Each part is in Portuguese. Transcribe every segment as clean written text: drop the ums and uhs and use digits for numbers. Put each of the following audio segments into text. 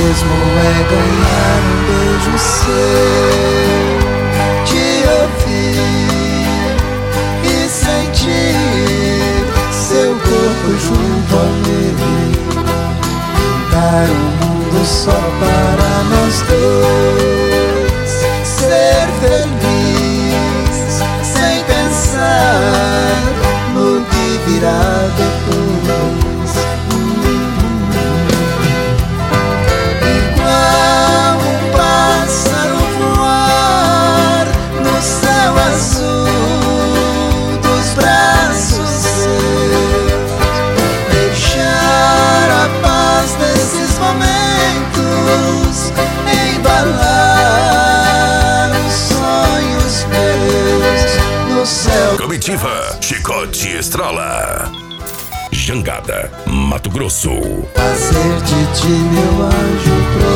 mesmo é ganhar um beijo seu, te ouvir e sentir seu corpo junto ao meu, pintar um mundo só para nós dois, ser feliz sem pensar no que virá depois. Comitiva Chicote Estrala, Jangada, Mato Grosso. Fazer de ti meu anjo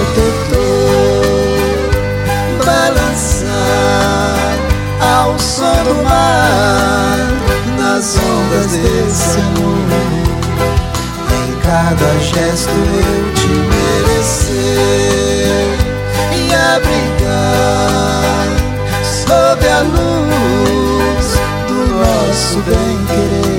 protetor, balançar ao som do mar, nas ondas desse amor, em cada gesto eu te merecer e abrigar sob a luz nosso bem-querer.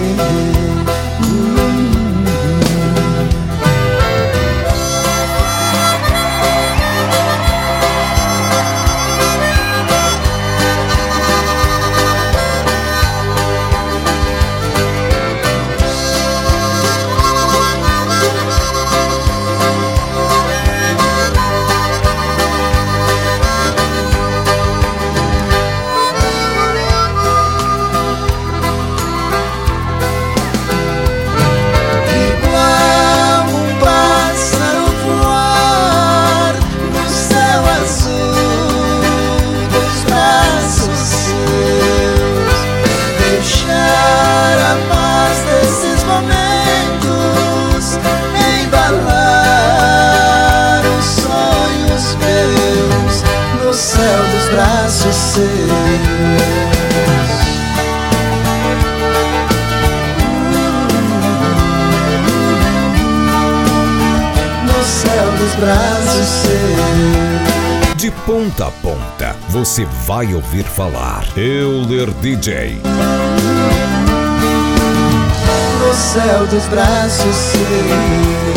De ponta a ponta, você vai ouvir falar Euler DJ. No céu dos braços seus.